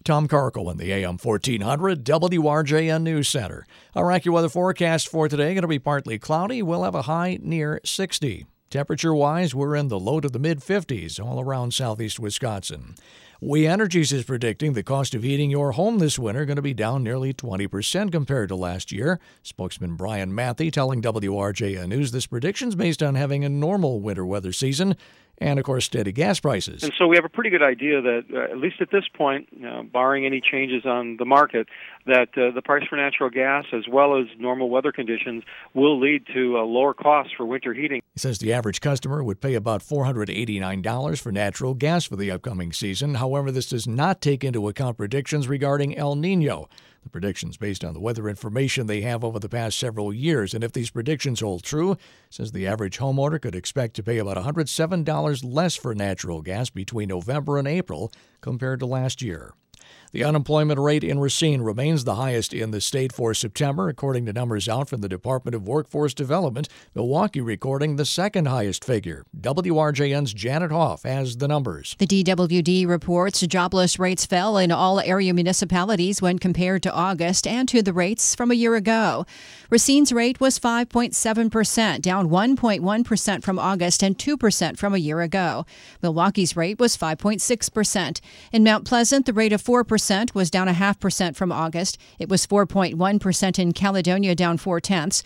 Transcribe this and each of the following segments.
Tom Carkle in the AM 1400 WRJN News Center. Our AccuWeather forecast for today going to be partly cloudy. We'll have a high near 60. Temperature-wise, we're in the low to the mid-50s all around southeast Wisconsin. We Energies is predicting the cost of heating your home this winter going to be down nearly 20% compared to last year. Spokesman Brian Matthey telling WRJN News this prediction's based on having a normal winter weather season and, of course, steady gas prices. And so we have a pretty good idea that, at least at this point, barring any changes on the market, that the price for natural gas, as well as normal weather conditions, will lead to a lower cost for winter heating. He says the average customer would pay about $489 for natural gas for the upcoming season. However, this does not take into account predictions regarding El Nino. The predictions based on the weather information they have over the past several years. And if these predictions hold true, says the average homeowner could expect to pay about $107 less for natural gas between November and April compared to last year. The unemployment rate in Racine remains the highest in the state for September, according to numbers out from the Department of Workforce Development. Milwaukee recording the second highest figure. WRJN's Janet Hoff has the numbers. The DWD reports jobless rates fell in all area municipalities when compared to August and to the rates from a year ago. Racine's rate was 5.7%, down 1.1% from August and 2% from a year ago. Milwaukee's rate was 5.6%. In Mount Pleasant, the rate of 4% was down 0.5% from August. It was 4.1% in Caledonia, down 0.4,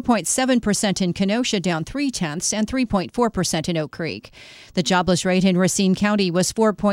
4.7% in Kenosha, down 0.3, and 3.4% in Oak Creek. The jobless rate in Racine County was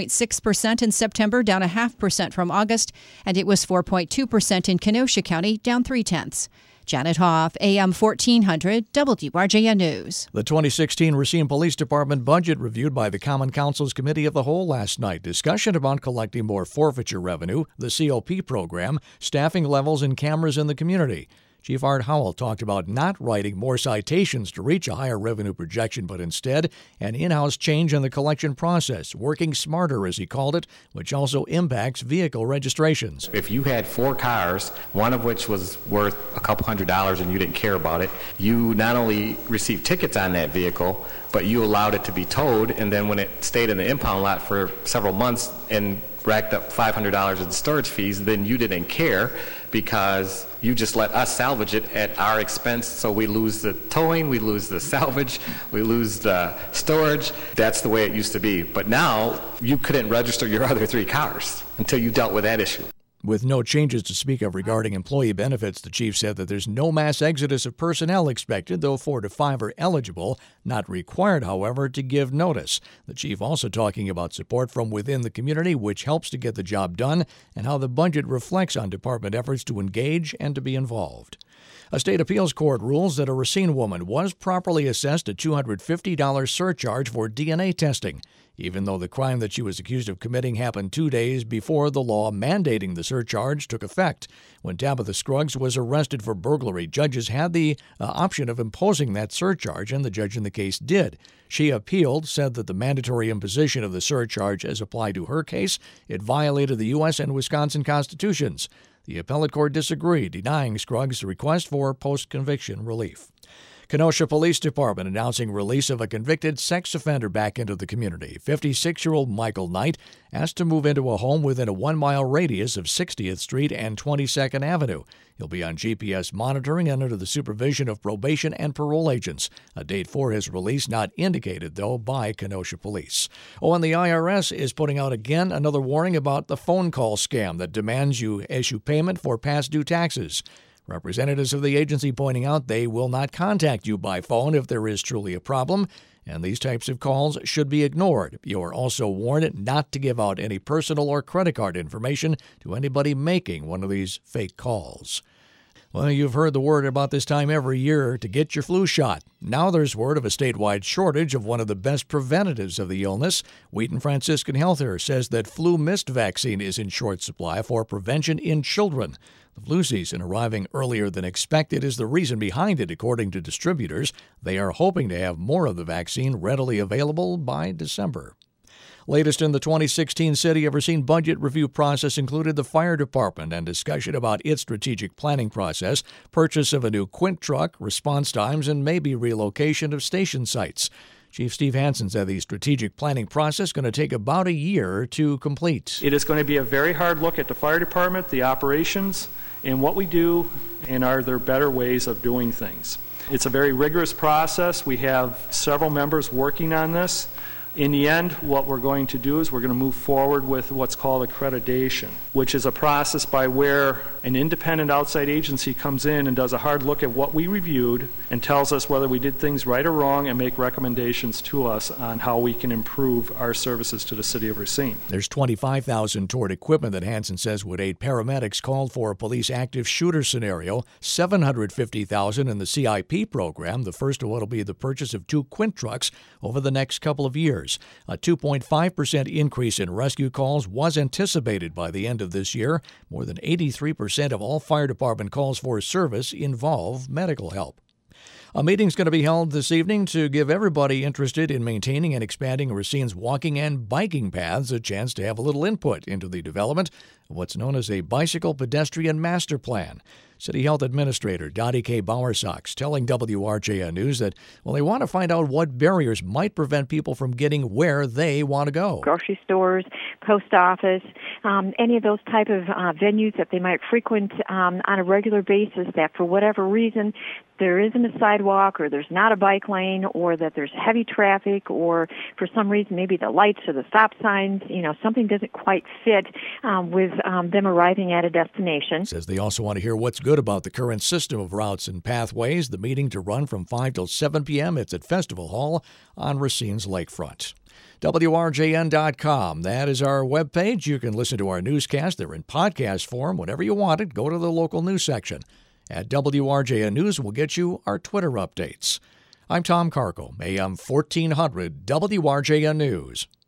4.6% in September, down 0.5% from August, and it was 4.2% in Kenosha County, down 0.3. Janet Hoff, AM 1400, WRJN News. The 2016 Racine Police Department budget reviewed by the Common Council's Committee of the Whole last night. Discussion about collecting more forfeiture revenue, the COP program, staffing levels, and cameras in the community. Chief Art Howell talked about not writing more citations to reach a higher revenue projection, but instead an in-house change in the collection process, working smarter, as he called it, which also impacts vehicle registrations. If you had 4 cars, one of which was worth a couple $100 and you didn't care about it, you not only received tickets on that vehicle, but you allowed it to be towed, and then when it stayed in the impound lot for several months and racked up $500 in storage fees, then you didn't care because you just let us salvage it at our expense. So we lose the towing, we lose the salvage, we lose the storage. That's the way it used to be. But now you couldn't register your other 3 cars until you dealt with that issue. With no changes to speak of regarding employee benefits, the chief said that there's no mass exodus of personnel expected, though 4 to 5 are eligible, not required, however, to give notice. The chief also talking about support from within the community, which helps to get the job done, and how the budget reflects on department efforts to engage and to be involved. A state appeals court rules that a Racine woman was properly assessed a $250 surcharge for DNA testing, even though the crime that she was accused of committing happened 2 days before the law mandating the surcharge took effect. When Tabitha Scruggs was arrested for burglary, judges had the option of imposing that surcharge, and the judge in the case did. She appealed, said that the mandatory imposition of the surcharge as applied to her case, it violated the U.S. and Wisconsin constitutions. The appellate court disagreed, denying Scruggs' request for post-conviction relief. Kenosha Police Department announcing release of a convicted sex offender back into the community. 56-year-old Michael Knight asked to move into a home within a 1-mile radius of 60th Street and 22nd Avenue. He'll be on GPS monitoring and under the supervision of probation and parole agents. A date for his release not indicated, though, by Kenosha Police. And the IRS is putting out again another warning about the phone call scam that demands you issue payment for past due taxes. Representatives of the agency pointing out they will not contact you by phone if there is truly a problem, and these types of calls should be ignored. You are also warned not to give out any personal or credit card information to anybody making one of these fake calls. Well, you've heard the word about this time every year to get your flu shot. Now there's word of a statewide shortage of one of the best preventatives of the illness. Wheaton Franciscan Healthcare says that flu mist vaccine is in short supply for prevention in children. The flu season arriving earlier than expected is the reason behind it, according to distributors. They are hoping to have more of the vaccine readily available by December. Latest in the 2016 City of Racine budget review process included the fire department and discussion about its strategic planning process, purchase of a new Quint truck, response times, and maybe relocation of station sites. Chief Steve Hansen said the strategic planning process is going to take about a year to complete. It is going to be a very hard look at the fire department, the operations, and what we do, and are there better ways of doing things. It's a very rigorous process. We have several members working on this. In the end, what we're going to do is we're going to move forward with what's called accreditation, which is a process by where an independent outside agency comes in and does a hard look at what we reviewed and tells us whether we did things right or wrong and make recommendations to us on how we can improve our services to the city of Racine. There's $25,000 toward equipment that Hansen says would aid paramedics called for a police active shooter scenario, $750,000 in the CIP program, the first of what will be the purchase of 2 Quint trucks over the next couple of years. A 2.5% increase in rescue calls was anticipated by the end of this year. More than 83% of all fire department calls for service involve medical help. A meeting's going to be held this evening to give everybody interested in maintaining and expanding Racine's walking and biking paths a chance to have a little input into the development of what's known as a Bicycle Pedestrian Master Plan. City Health Administrator Dottie K. Bowersox telling WRJN News that, they want to find out what barriers might prevent people from getting where they want to go. Grocery stores, post office, any of those type of venues that they might frequent on a regular basis that for whatever reason there isn't a sidewalk or there's not a bike lane or that there's heavy traffic or for some reason maybe the lights or the stop signs, something doesn't quite fit with them arriving at a destination. Says they also want to hear what's good about the current system of routes and pathways. The meeting to run from 5 till 7 p.m. It's at Festival Hall on Racine's lakefront. WRJN.com. That is our webpage. You can listen to our newscast. They're in podcast form. Whenever you want it, go to the local news section. At WRJN News, we'll get you our Twitter updates. I'm Tom Carkle, AM 1400 WRJN News.